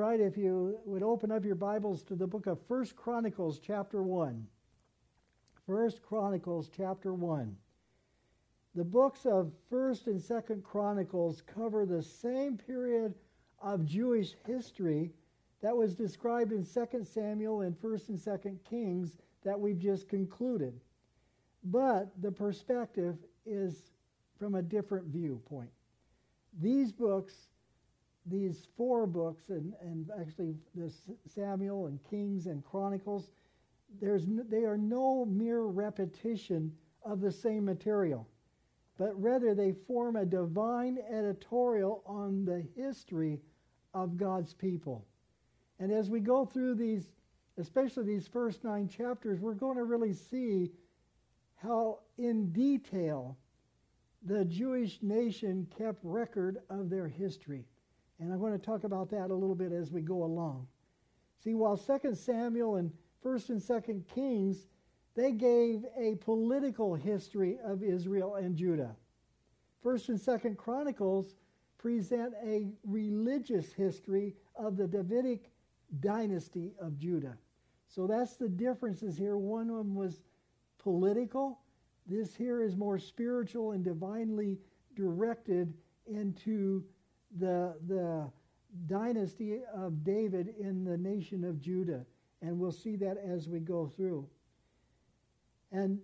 right, if you would open up your Bibles to the book of 1 Chronicles chapter 1. 1 Chronicles chapter 1. The books of 1st and 2nd Chronicles cover the same period of Jewish history that was described in 2 Samuel and 1st and 2nd Kings that we've just concluded. But the perspective is from a different viewpoint. These books, these four books, and actually the Samuel and Kings and Chronicles, they are no mere repetition of the same material, but rather they form a divine editorial on the history of God's people. And as we go through these, especially these first 9 chapters, we're going to really see how in detail the Jewish nation kept record of their history. And I'm going to talk about that a little bit as we go along. See, while 2 Samuel and 1st and 2nd Kings, they gave a political history of Israel and Judah. 1st and 2nd Chronicles present a religious history of the Davidic dynasty of Judah. So that's the differences here. One of them was political. This here is more spiritual and divinely directed into the dynasty of David in the nation of Judah. And we'll see that as we go through. And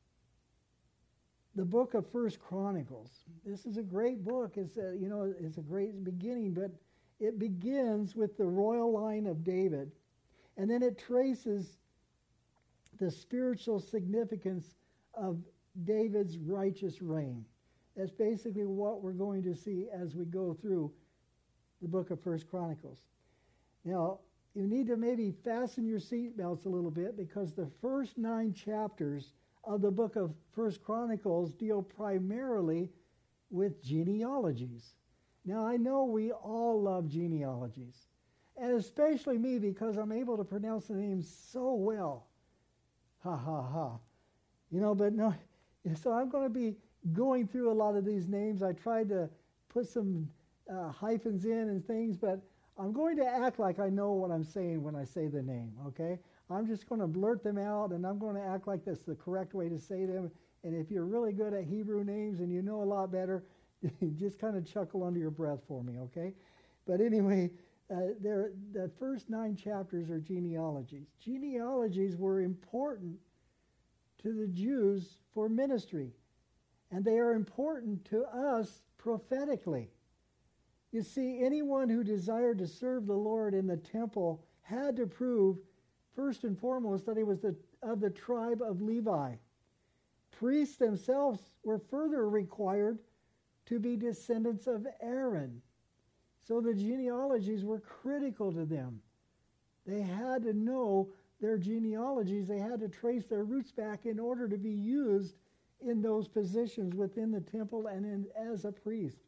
the book of 1 Chronicles, this is a great book. It's a great beginning, but it begins with the royal line of David, and then it traces the spiritual significance of David's righteous reign. That's basically what we're going to see as we go through the book of 1 Chronicles. Now, you need to maybe fasten your seatbelts a little bit, because the first 9 chapters of the book of 1 Chronicles deal primarily with genealogies. Now, I know we all love genealogies, and especially me, because I'm able to pronounce the names so well. Ha, ha, ha. But no, so I'm going to be going through a lot of these names. I tried to put some hyphens in and things, but I'm going to act like I know what I'm saying when I say the name, okay? I'm just going to blurt them out, and I'm going to act like that's the correct way to say them. And if you're really good at Hebrew names and you know a lot better, just kind of chuckle under your breath for me, okay? But anyway, the first 9 chapters are genealogies. Genealogies were important to the Jews for ministry, and they are important to us prophetically. You see, anyone who desired to serve the Lord in the temple had to prove, first and foremost, that he was of the tribe of Levi. Priests themselves were further required to be descendants of Aaron. So the genealogies were critical to them. They had to know their genealogies. They had to trace their roots back in order to be used in those positions within the temple and as a priest.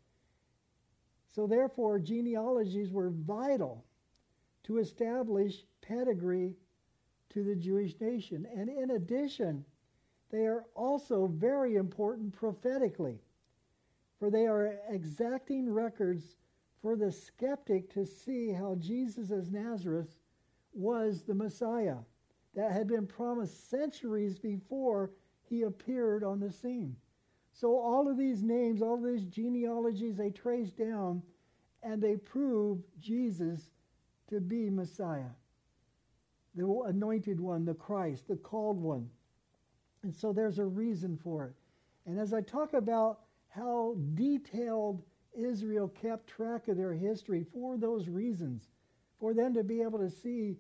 So therefore, genealogies were vital to establish pedigree to the Jewish nation. And in addition, they are also very important prophetically, for they are exacting records for the skeptic to see how Jesus of Nazareth was the Messiah that had been promised centuries before he appeared on the scene. So all of these names, all of these genealogies, they trace down and they prove Jesus to be Messiah, the anointed one, the Christ, the called one. And so there's a reason for it. And as I talk about how detailed Israel kept track of their history for those reasons, for them to be able to see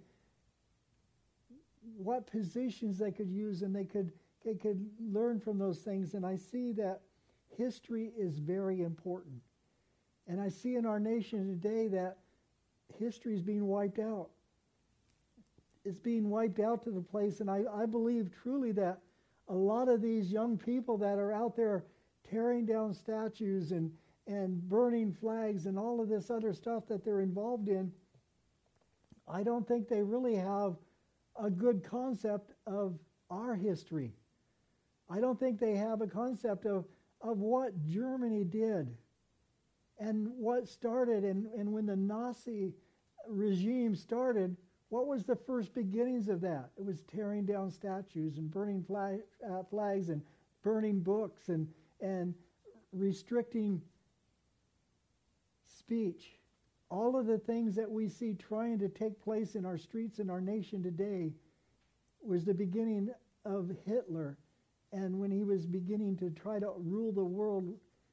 what positions they could use, and they could learn from those things. And I see that history is very important. And I see in our nation today that history is being wiped out. It's being wiped out to the place, and I believe truly that a lot of these young people that are out there tearing down statues and burning flags and all of this other stuff that they're involved in, I don't think they really have a good concept of our history. I don't think they have a concept of what Germany did and what started, and when the Nazi regime started, what was the first beginnings of that? It was tearing down statues and burning flags and burning books and restricting speech. All of the things that we see trying to take place in our streets in our nation today was the beginning of Hitler, and when he was beginning to try to rule the world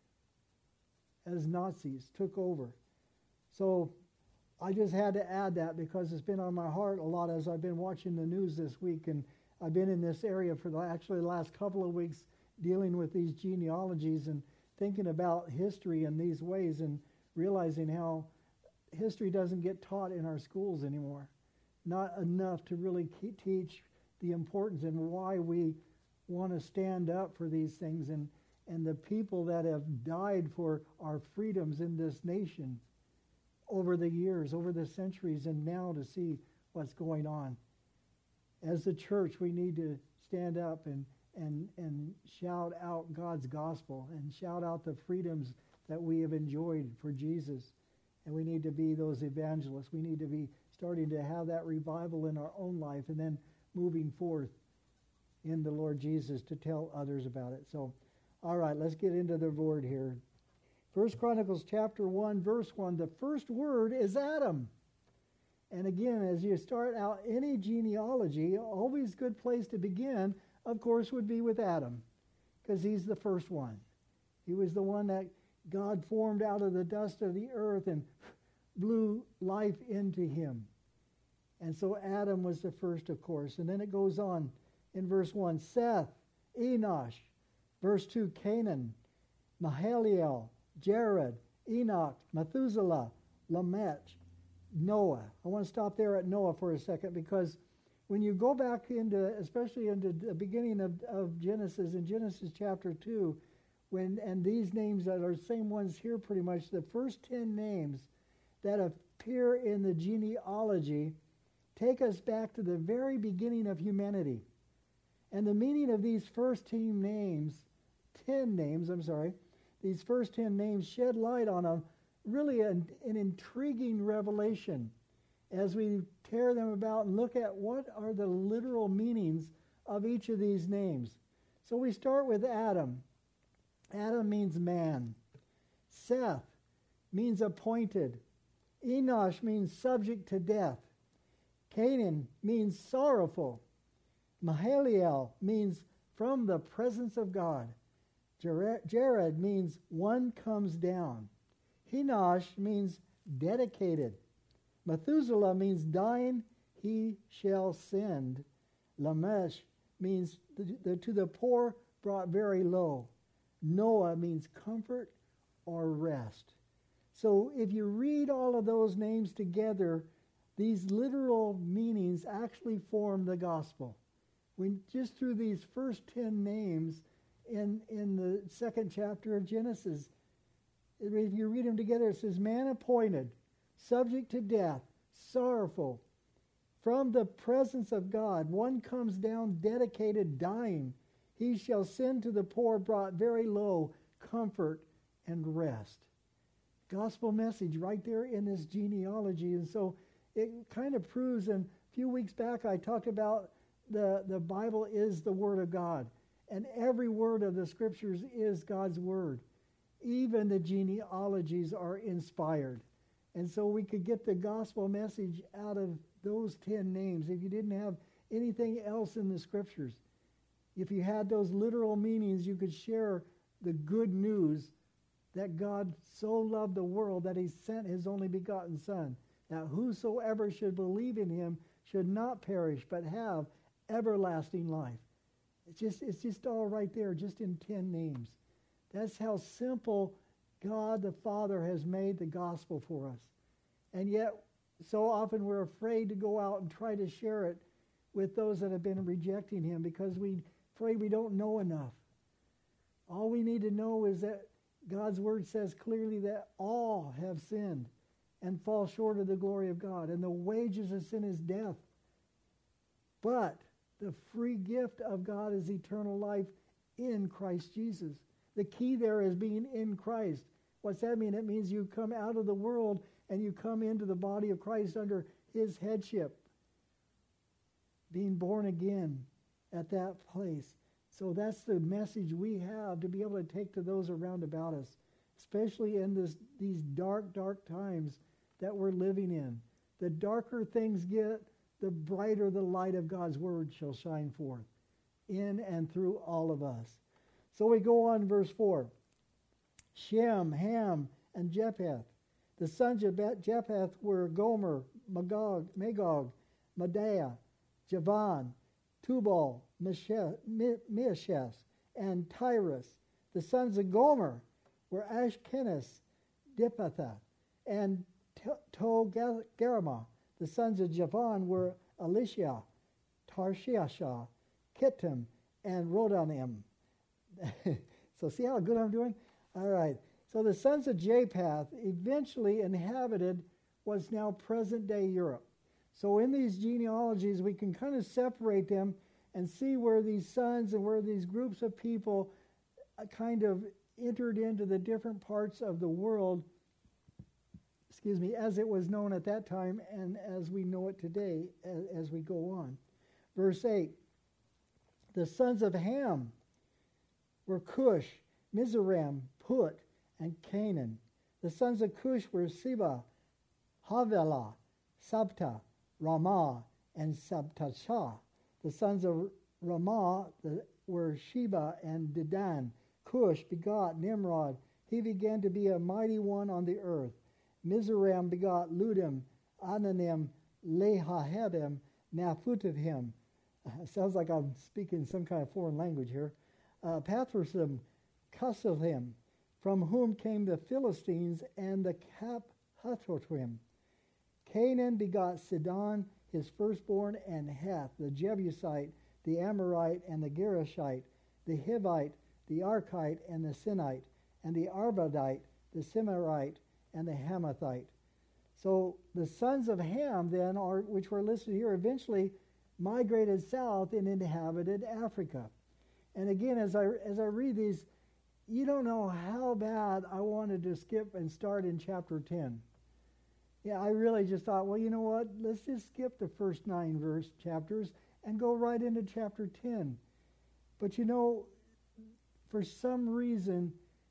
as Nazis took over. So I just had to add that because it's been on my heart a lot as I've been watching the news this week, and I've been in this area for the last couple of weeks dealing with these genealogies and thinking about history in these ways and realizing how history doesn't get taught in our schools anymore. Not enough to really teach the importance and why we want to stand up for these things and the people that have died for our freedoms in this nation over the years, over the centuries, and now to see what's going on. As the church, we need to stand up and shout out God's gospel and shout out the freedoms that we have enjoyed for Jesus. And we need to be those evangelists. We need to be starting to have that revival in our own life and then moving forth in the Lord Jesus to tell others about it. So, all right, let's get into the word here. 1 Chronicles chapter 1, verse 1, the first word is Adam. And again, as you start out any genealogy, always good place to begin, of course, would be with Adam, because he's the first one. He was the one that God formed out of the dust of the earth and blew life into him. And so Adam was the first, of course. And then it goes on in verse 1, Seth, Enosh. Verse 2, Canaan, Mahalalel, Jared, Enoch, Methuselah, Lamech, Noah. I want to stop there at Noah for a second because when you go back especially into the beginning of Genesis, in Genesis chapter 2, and these names that are the same ones here pretty much, the first 10 names that appear in the genealogy take us back to the very beginning of humanity. And the meaning of these first 10 names, these first 10 names shed light on a really an intriguing revelation as we tear them about and look at what are the literal meanings of each of these names. So we start with Adam. Adam means man. Seth means appointed. Enosh means subject to death. Canaan means sorrowful. Mahalalel means from the presence of God. Jared means one comes down. Enosh means dedicated. Methuselah means dying, he shall send. Lamech means to the poor brought very low. Noah means comfort or rest. So if you read all of those names together, these literal meanings actually form the gospel. When just through these first 10 names in the second chapter of Genesis, if you read them together, it says, man appointed, subject to death, sorrowful, from the presence of God, one comes down dedicated, dying. He shall send to the poor brought very low, comfort and rest. Gospel message right there in this genealogy. And so it kind of proves, and a few weeks back I talked about the Bible is the Word of God. And every word of the Scriptures is God's Word. Even the genealogies are inspired. And so we could get the gospel message out of those 10 names if you didn't have anything else in the Scriptures. If you had those literal meanings, you could share the good news that God so loved the world that he sent his only begotten Son, that whosoever should believe in him should not perish but have everlasting life. It's just all right there, just in 10 names. That's how simple God the Father has made the gospel for us. And yet, so often we're afraid to go out and try to share it with those that have been rejecting him because we're afraid we don't know enough. All we need to know is that God's word says clearly that all have sinned and fall short of the glory of God, and the wages of sin is death. But the free gift of God is eternal life in Christ Jesus. The key there is being in Christ. What's that mean? It means you come out of the world and you come into the body of Christ under his headship, being born again at that place. So that's the message we have to be able to take to those around about us, especially in these dark, dark times that we're living in. The darker things get, the brighter the light of God's word shall shine forth in and through all of us. So we go on, verse 4. Shem, Ham, and Japheth. The sons of Japheth were Gomer, Magog, Madai, Javan, Tubal, Meshech, and Tyrus. The sons of Gomer were Ashkenaz, Diphatha, and Togarmah. The sons of Javan were Elisha, Tarshiah, Kittim, and Rodanim. So see how good I'm doing? All right. So the sons of Japheth eventually inhabited what's now present-day Europe. So in these genealogies, we can kind of separate them and see where these sons and where these groups of people kind of entered into the different parts of the world, as it was known at that time and as we know it today as we go on. Verse 8, the sons of Ham were Cush, Mizraim, Put, and Canaan. The sons of Cush were Seba, Havilah, Sabta, Ramah, and Sabtashah. The sons of Ramah were Sheba and Dedan. Cush begot Nimrod. He began to be a mighty one on the earth. Mizraim begot Ludim, Ananim, Lehahedim, Naphutavim. Sounds like I'm speaking some kind of foreign language here. Pathrusim, Cassilhim, from whom came the Philistines and the Caphathotrim. Canaan begot Sidon, his firstborn, and Heth, the Jebusite, the Amorite, and the Girashite, the Hivite, the Archite, and the Sinite, and the Arvadite, the Simarite, and the Hamathite. So the sons of Ham then, which were listed here, eventually migrated south and inhabited Africa. And again, as I read these, you don't know how bad I wanted to skip and start in chapter 10. Yeah, I really just thought, well, you know what? Let's just skip the first 9 chapters and go right into chapter 10. But you know, for some reason,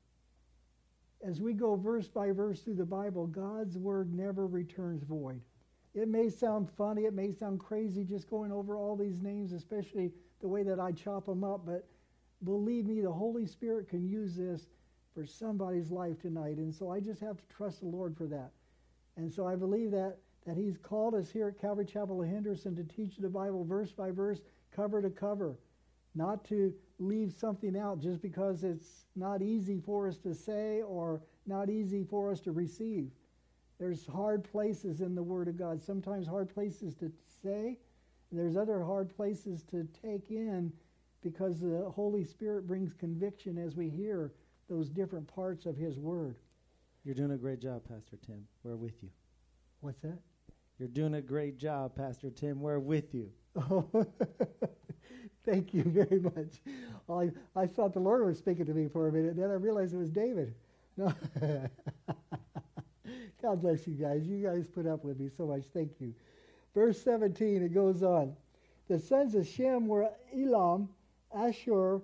as we go verse by verse through the Bible, God's word never returns void. It may sound funny, it may sound crazy just going over all these names, especially the way that I chop them up, but believe me, the Holy Spirit can use this for somebody's life tonight. And so I just have to trust the Lord for that. And so I believe that he's called us here at Calvary Chapel of Henderson to teach the Bible verse by verse, cover to cover, not to leave something out just because it's not easy for us to say or not easy for us to receive. There's hard places in the Word of God, sometimes hard places to say, and there's other hard places to take in because the Holy Spirit brings conviction as we hear those different parts of His Word. You're doing a great job, Pastor Tim. We're with you. What's that? You're doing a great job, Pastor Tim. We're with you. Oh, thank you very much. I thought the Lord was speaking to me for a minute, then I realized it was David. No. God bless you guys. You guys put up with me so much. Thank you. Verse 17, it goes on. The sons of Shem were Elam, Ashur,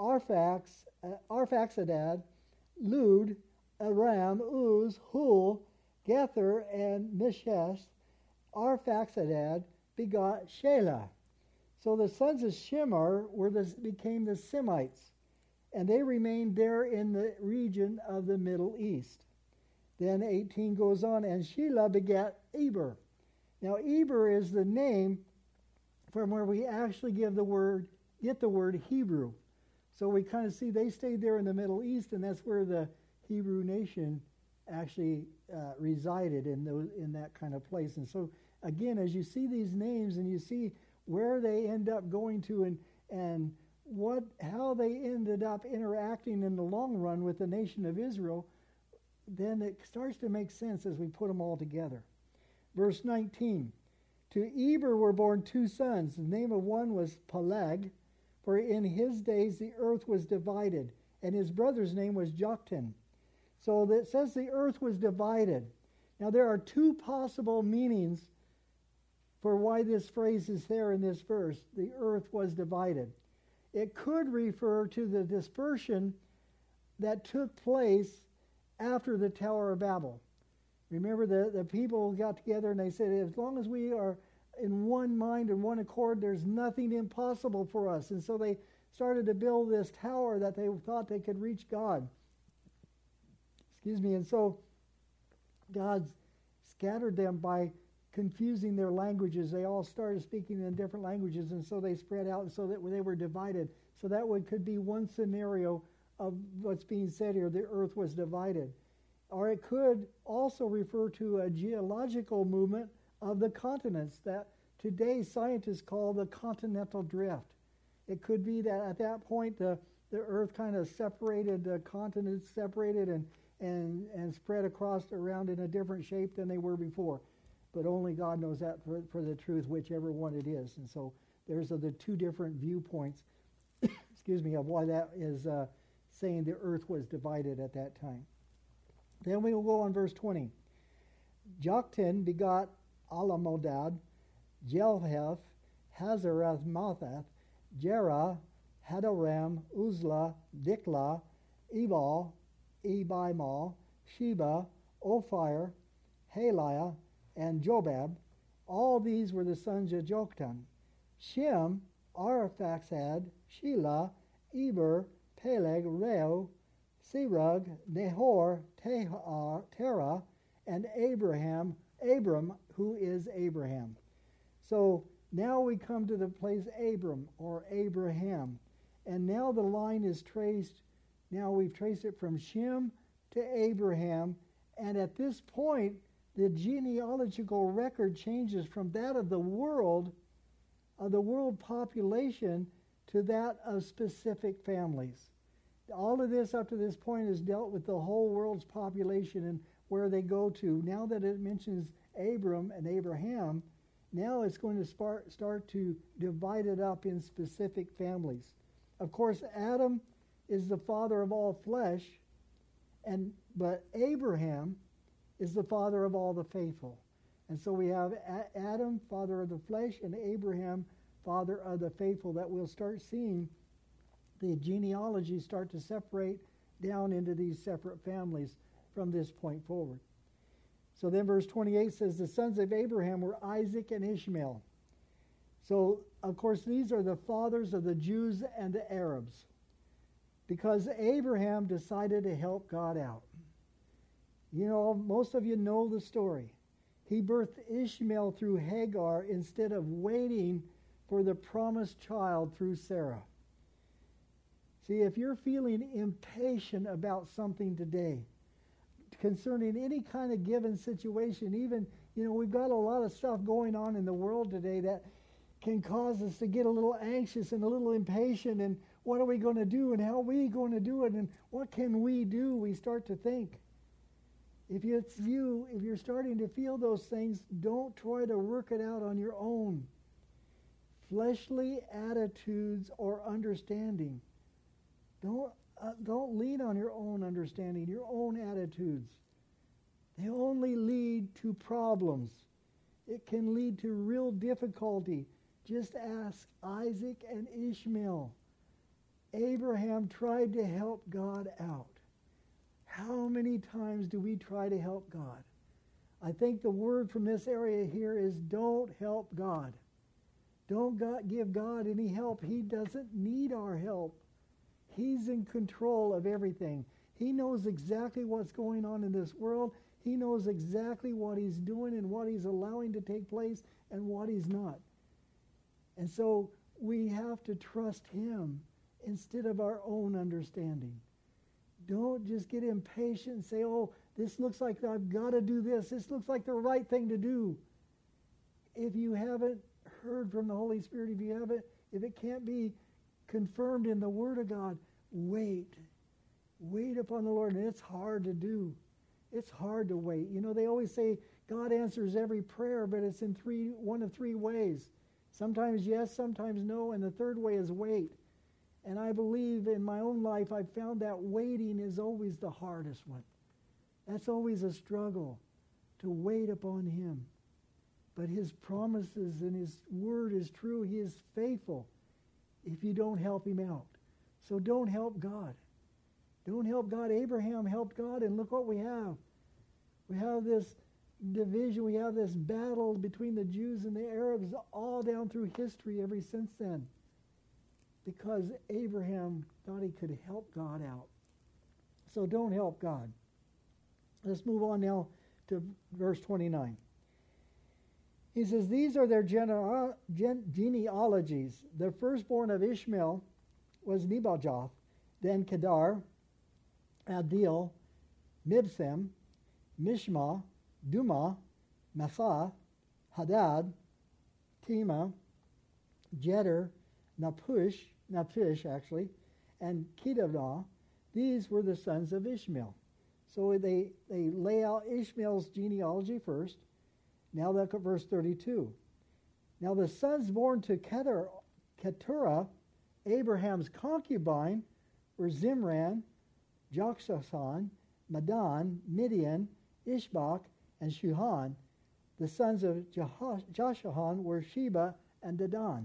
Arphaxadad, Lud, Aram, Uz, Hul, Gether, and Meshech. Arphaxadad begot Shelah. So the sons of Shemar became the Semites, and they remained there in the region of the Middle East. Then 18 goes on, and Shelah begat Eber. Now Eber is the name from where we actually get the word Hebrew. So we kind of see they stayed there in the Middle East, and that's where the Hebrew nation actually resided in that kind of place. And so again, as you see these names and you see where they end up going to and how they ended up interacting in the long run with the nation of Israel, then it starts to make sense as we put them all together. Verse 19, to Eber were born 2 sons. The name of one was Peleg, for in his days the earth was divided, and his brother's name was Joktan. So it says the earth was divided. Now, there are two possible meanings for why this phrase is there in this verse. The earth was divided. It could refer to the dispersion that took place after the Tower of Babel. Remember, the people got together and they said, as long as we are in one mind and one accord, there's nothing impossible for us. And so they started to build this tower that they thought they could reach God. And so God scattered them by confusing their languages. They all started speaking in different languages, and so they spread out, and so that they were divided. So that could be one scenario of what's being said here. The earth was divided. Or it could also refer to a geological movement of the continents that today scientists call the continental drift. It could be that at that point the earth kind of separated, the continents separated and spread across around in a different shape than they were before. But only God knows that for the truth, whichever one it is. And so there's the two different viewpoints, of why that is saying the earth was divided at that time. Then we will go on verse 20. Joktan begot Alamodad, Jelheth, Hazarath-Mathath, Jerah, Hadoram, Uzla, Diklah, Ebal, Ebimal, Sheba, Ophir, Haliah, and Jobab. All these were the sons of Joktan. Shem, Arphaxad, Shelah, Eber, Peleg, Reu, Serug, Nahor, Terah, and Abram, who is Abraham. So now we come to the place Abram or Abraham. And now the line is traced. Now we've traced it from Shem to Abraham. And at this point, the genealogical record changes from that of the world population, to that of specific families. All of this up to this point is dealt with the whole world's population and where they go to. Now that it mentions Abram and Abraham, now it's going to start to divide it up in specific families. Of course, Adam is the father of all flesh, but Abraham is the father of all the faithful. And so we have Adam, father of the flesh, and Abraham, father of the faithful, that we'll start seeing the genealogy start to separate down into these separate families from this point forward. So then verse 28 says, the sons of Abraham were Isaac and Ishmael. So, of course, these are the fathers of the Jews and the Arabs, because Abraham decided to help God out. You know, most of you know the story. He birthed Ishmael through Hagar instead of waiting for the promised child through Sarah. See, if you're feeling impatient about something today, concerning any kind of given situation, even, we've got a lot of stuff going on in the world today that can cause us to get a little anxious and a little impatient, and what are we going to do, and how are we going to do it, and what can we do? We start to think. If you're starting to feel those things, don't try to work it out on your own. Fleshly attitudes or understanding. Don't lean on your own understanding, your own attitudes. They only lead to problems. It can lead to real difficulty. Just ask Isaac and Ishmael. Abraham tried to help God out. How many times do we try to help God? I think the word from this area here is don't help God. Don't give God any help. He doesn't need our help. He's in control of everything. He knows exactly what's going on in this world. He knows exactly what he's doing and what he's allowing to take place and what he's not. And so we have to trust him instead of our own understanding. Don't just get impatient and say, oh, this looks like I've got to do this. This looks like the right thing to do. If you haven't heard from the Holy Spirit, if it can't be confirmed in the Word of God, wait. Wait upon the Lord. And it's hard to do. It's hard to wait. They always say God answers every prayer, but it's in one of three ways. Sometimes yes, sometimes no, and the third way is wait. And I believe in my own life I've found that waiting is always the hardest one. That's always a struggle. to wait upon him. But his promises and his word is true. He is faithful if you don't help him out. So don't help God. Don't help God. Abraham helped God, and look what we have. We have this division. We have this battle between the Jews and the Arabs all down through history ever since then, because Abraham thought he could help God out. So don't help God. Let's move on now to verse 29. He says, these are their genealogies. The firstborn of Ishmael was Nebajoth, then Kedar, Adil, Mibsam, Mishma, Duma, Massa, Hadad, Tema, Jeter, Naphish, and Kedavah. These were the sons of Ishmael. So they lay out Ishmael's genealogy first. Now look at verse 32. Now the sons born to Keturah, Abraham's concubine, were Zimran, Jokshan, Medan, Midian, Ishbak, and Shuhan. The sons of Joshahan were Sheba and Dedan.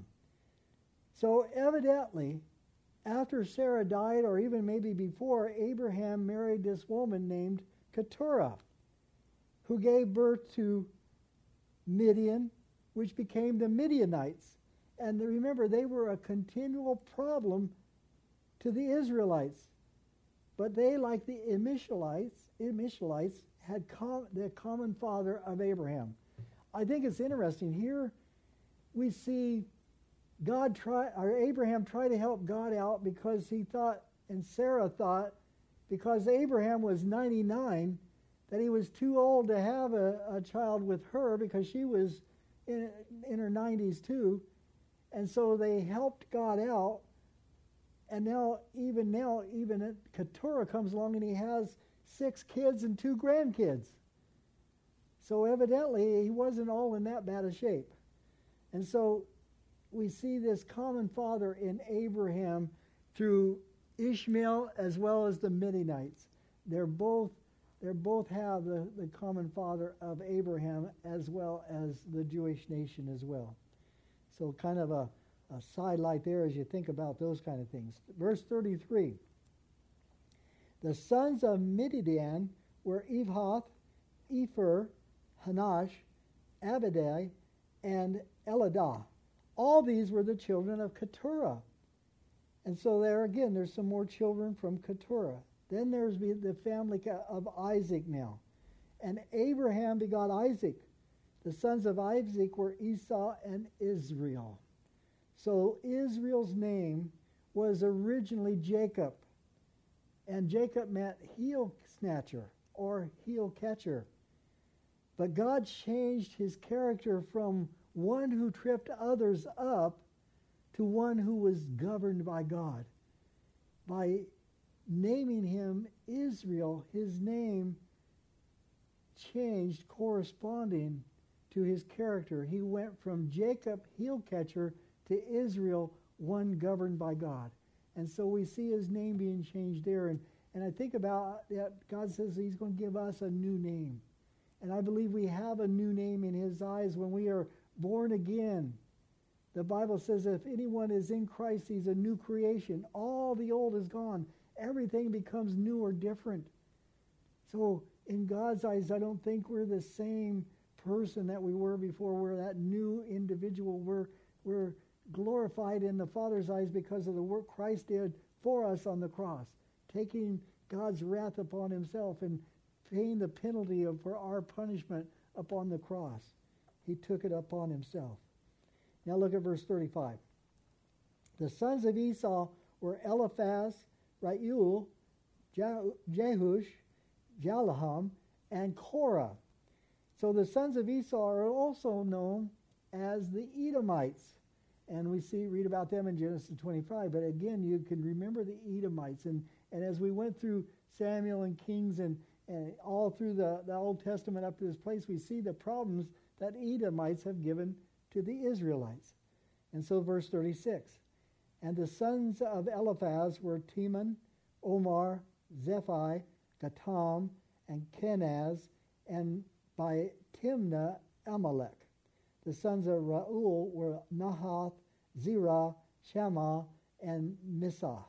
So evidently, after Sarah died, or even maybe before, Abraham married this woman named Keturah, who gave birth to Midian, which became the Midianites. And remember, they were a continual problem to the Israelites. But they, like the Ishmaelites, had the common father of Abraham. I think it's interesting. Here we see Abraham try to help God out because he thought, and Sarah thought, because Abraham was 99, that he was too old to have a child with her because she was in her 90s too. And so they helped God out. And even Keturah comes along and he has 6 kids and 2 grandkids. So evidently he wasn't all in that bad a shape. And so we see this common father in Abraham through Ishmael as well as the Midianites. They both have the common father of Abraham as well as the Jewish nation as well. So kind of a sidelight there as you think about those kind of things. Verse 33. The sons of Midian were Evhath, Epher, Hanash, Abadai, and Eladah. All these were the children of Keturah. And so there's some more children from Keturah. Then there's the family of Isaac now. And Abraham begot Isaac. The sons of Isaac were Esau and Israel. So Israel's name was originally Jacob. And Jacob meant heel snatcher or heel catcher. But God changed his character from one who tripped others up to one who was governed by God. By naming him Israel, his name changed corresponding to his character. He went from Jacob, heel catcher, to Israel, one governed by God. And so we see his name being changed there. And I think about that God says he's going to give us a new name. And I believe we have a new name in his eyes when we are born again. The Bible says if anyone is in Christ, he's a new creation. All the old is gone. Everything becomes new or different. So in God's eyes, I don't think we're the same person that we were before. We're that new individual. We're glorified in the Father's eyes because of the work Christ did for us on the cross, taking God's wrath upon himself and paying the penalty for our punishment upon the cross. He took it upon himself. Now look at verse 35. The sons of Esau were Eliphaz, Reuel, Jehush, Jalaham, and Korah. So the sons of Esau are also known as the Edomites. And we read about them in Genesis 25. But again, you can remember the Edomites. And as we went through Samuel and Kings and all through the Old Testament up to this place, we see the problems that Edomites have given to the Israelites. And so verse 36. And the sons of Eliphaz were Teman, Omar, Zephi, Gatam, and Kenaz, and by Timnah Amalek. The sons of Reuel were Nahath, Zerah, Shammah, and Mishaph.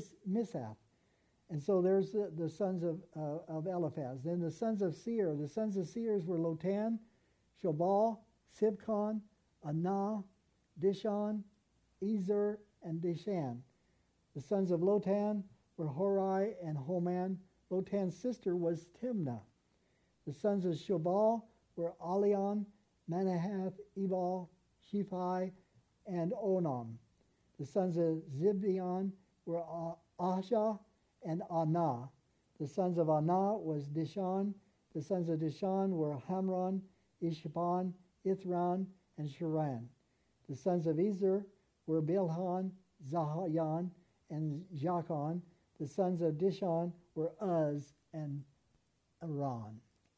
And so there's the sons of Eliphaz. Then the sons of Seir. The sons of Seir were Lotan, Shobal, Sibkon, Anah, Dishon, Ezer, and Dishan. The sons of Lotan were Horai and Homan. Lotan's sister was Timnah. The sons of Shobal were Alion, Manahath, Ebal, Shephi, and Onam. The sons of Zibeon were Asha and Anah. The sons of Anah was Dishon. The sons of Dishon were Hamron, Ishban, Ithran, and Sharan. The sons of Ezer were Bilhan, Zahayan, and Jachan. The sons of Dishon were Uz and Aran.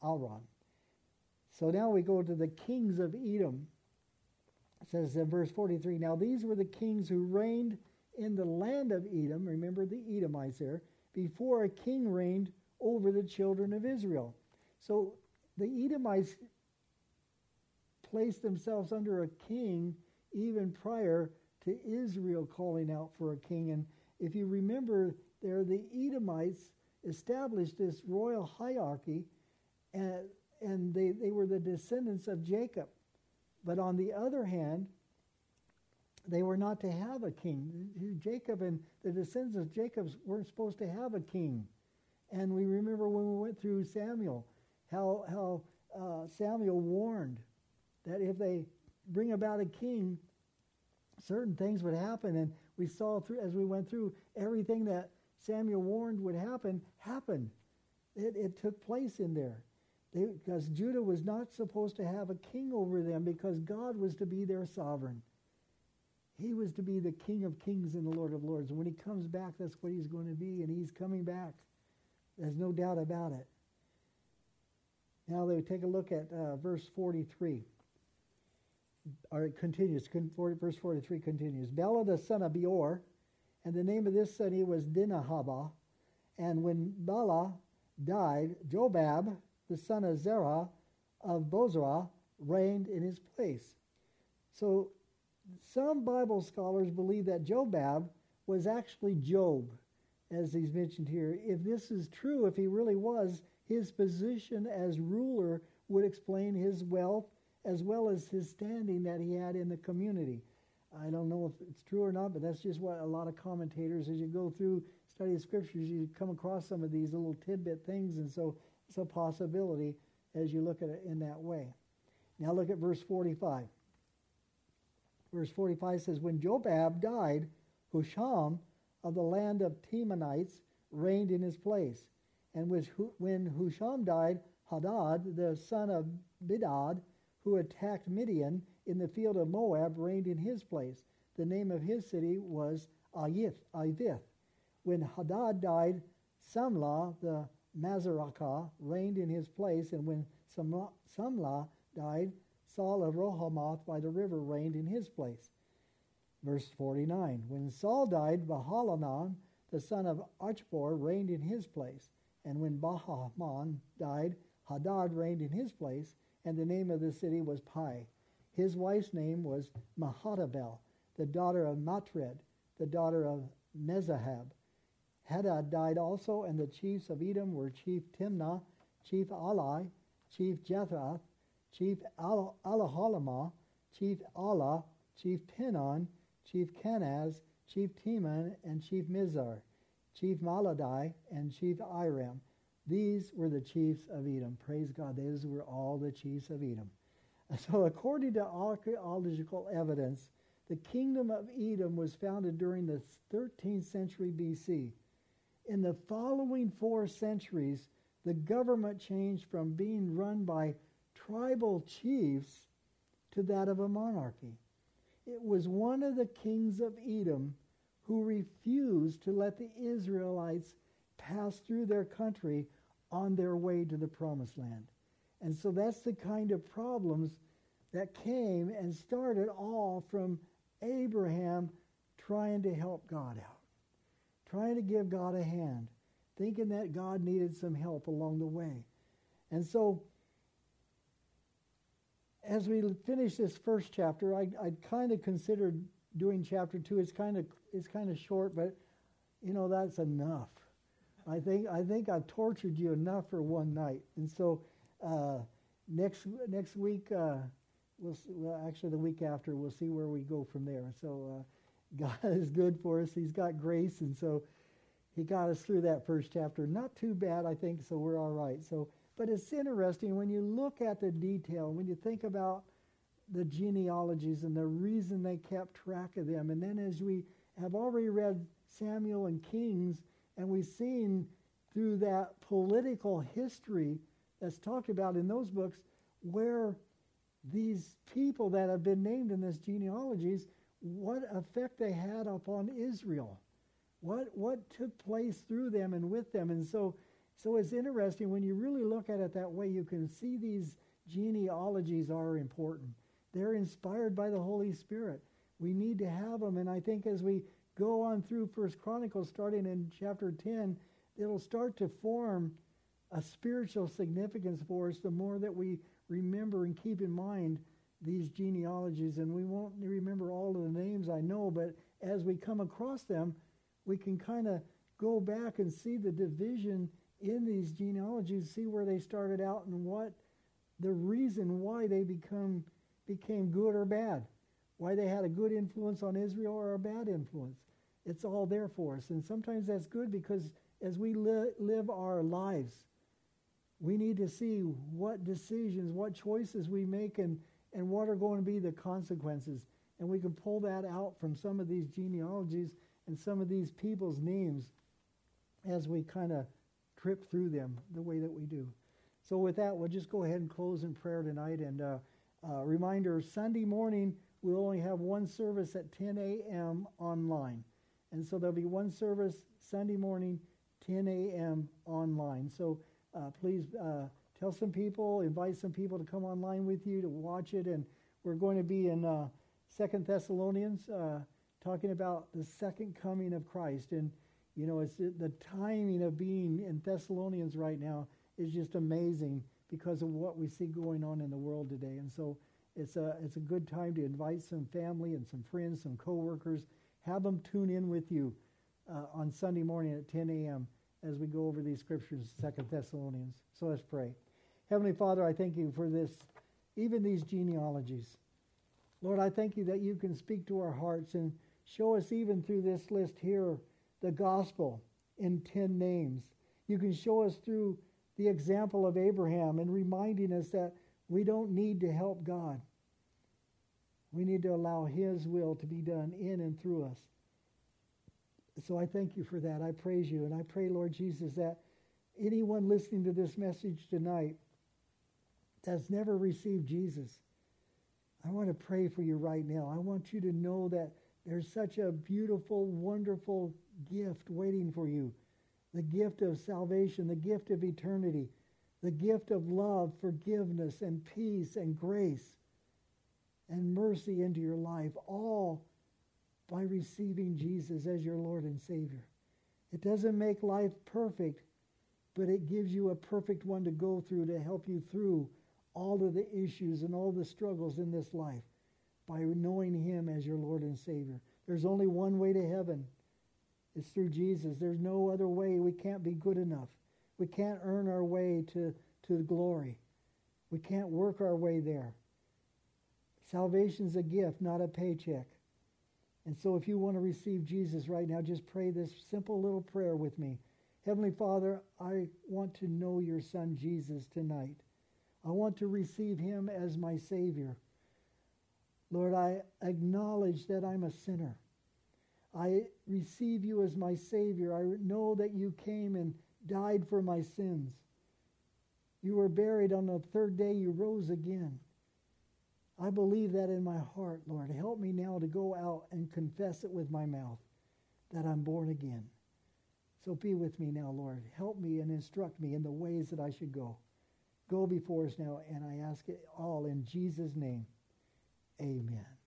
So now we go to the kings of Edom. It says in verse 43, now these were the kings who reigned in the land of Edom. Remember the Edomites there. Before a king reigned over the children of Israel. So the Edomites placed themselves under a king even prior to Israel calling out for a king. And if you remember there, the Edomites established this royal hierarchy, and they were the descendants of Jacob. But on the other hand, they were not to have a king. Jacob and the descendants of Jacob weren't supposed to have a king. And we remember when we went through Samuel, how Samuel warned that if they bring about a king, certain things would happen. And we saw through as we went through, everything that Samuel warned would happen, happened. It took place in there. Because Judah was not supposed to have a king over them, because God was to be their sovereign. He was to be the King of kings and the Lord of lords. And when he comes back, that's what he's going to be, and he's coming back. There's no doubt about it. Now they take a look at verse 43. Or it continues. Verse 43 continues. Bela the son of Beor, and the name of this city was Dinahaba. And when Bela died, Jobab, the son of Zerah of Bozrah, reigned in his place. So some Bible scholars believe that Jobab was actually Job, as he's mentioned here. If this is true, if he really was, his position as ruler would explain his wealth as well as his standing that he had in the community. I don't know if it's true or not, but that's just what a lot of commentators, as you go through study of scriptures, you come across some of these little tidbit things, and so it's a possibility as you look at it in that way. Now look at verse 45. Verse 45 says, when Jobab died, Husham of the land of Temanites reigned in his place. And when Husham died, Hadad, the son of Bedad, who attacked Midian in the field of Moab, reigned in his place. The name of his city was Avith. When Hadad died, Samlah, the Mazarakah, reigned in his place. And when Samlah died, Saul of Rohamoth by the river reigned in his place. Verse 49, when Saul died, Bahalanan, the son of Achbor, reigned in his place. And when Bahaman died, Hadad reigned in his place, and the name of the city was Pai. His wife's name was Mahatabel, the daughter of Matred, the daughter of Mezahab. Hadad died also, and the chiefs of Edom were Chief Timnah, Chief Ali, Chief Jethrath, Chief Alahalamah, Chief Allah, Chief Pinon, Chief Kenaz, Chief Teman, and Chief Mizar, Chief Maladai, and Chief Iram. These were the chiefs of Edom. Praise God, these were all the chiefs of Edom. So according to archaeological evidence, the kingdom of Edom was founded during the 13th century BC. In the following 4 centuries, the government changed from being run by tribal chiefs to that of a monarchy. It was one of the kings of Edom who refused to let the Israelites pass through their country on their way to the promised land. And so that's the kind of problems that came and started all from Abraham trying to help God out, trying to give God a hand, thinking that God needed some help along the way. And so as we finish this first chapter, I kind of considered doing chapter 2. It's kind of short, but that's enough. I think I've tortured you enough for one night. And so next week, actually the week after, we'll see where we go from there. So God is good for us. He's got grace, and so He got us through that first chapter. Not too bad, I think, so we're all right. But it's interesting when you look at the detail, when you think about the genealogies and the reason they kept track of them. And then as we have already read Samuel and Kings, and we've seen through that political history that's talked about in those books, where these people that have been named in these genealogies, what effect they had upon Israel. What took place through them and with them. And so it's interesting when you really look at it that way, you can see these genealogies are important. They're inspired by the Holy Spirit. We need to have them. And I think as we go on through First Chronicles, starting in chapter 10, it'll start to form a spiritual significance for us the more that we remember and keep in mind these genealogies. And we won't remember all of the names, I know, but as we come across them, we can kind of go back and see the division in these genealogies, see where they started out and what the reason why they became good or bad, why they had a good influence on Israel or a bad influence. It's all there for us. And sometimes that's good because as we live our lives, we need to see what decisions, what choices we make and what are going to be the consequences. And we can pull that out from some of these genealogies and some of these people's names as we kind of trip through them the way that we do. So with that, we'll just go ahead and close in prayer tonight. And reminder, Sunday morning, we'll only have one service at 10 a.m. online. And so there'll be one service Sunday morning, 10 a.m. online. So please tell some people, invite some people to come online with you to watch it. And we're going to be in 2 Thessalonians talking about the second coming of Christ. And, it's the timing of being in Thessalonians right now is just amazing because of what we see going on in the world today. And so it's a good time to invite some family and some friends, some coworkers. Have them tune in with you on Sunday morning at 10 a.m. as we go over these scriptures, 2 Thessalonians. So let's pray. Heavenly Father, I thank you for this, even these genealogies. Lord, I thank you that you can speak to our hearts and show us even through this list here the gospel in 10 names. You can show us through the example of Abraham and reminding us that we don't need to help God. We need to allow His will to be done in and through us. So I thank you for that. I praise you. And I pray, Lord Jesus, that anyone listening to this message tonight that's never received Jesus, I want to pray for you right now. I want you to know that there's such a beautiful, wonderful gift waiting for you. The gift of salvation, the gift of eternity, the gift of love, forgiveness, and peace, and grace, and mercy into your life, all by receiving Jesus as your Lord and Savior. It doesn't make life perfect, but it gives you a perfect one to go through to help you through all of the issues and all the struggles in this life by knowing Him as your Lord and Savior. There's only one way to heaven. It's through Jesus. There's no other way. We can't be good enough. We can't earn our way to glory. We can't work our way there. Salvation's a gift, not a paycheck. And so if you want to receive Jesus right now, just pray this simple little prayer with me. Heavenly Father, I want to know your Son Jesus tonight. I want to receive Him as my Savior. Lord, I acknowledge that I'm a sinner. I receive you as my Savior. I know that you came and died for my sins. You were buried. On the third day, you rose again. I believe that in my heart, Lord. Help me now to go out and confess it with my mouth that I'm born again. So be with me now, Lord. Help me and instruct me in the ways that I should go. Go before us now, and I ask it all in Jesus' name. Amen.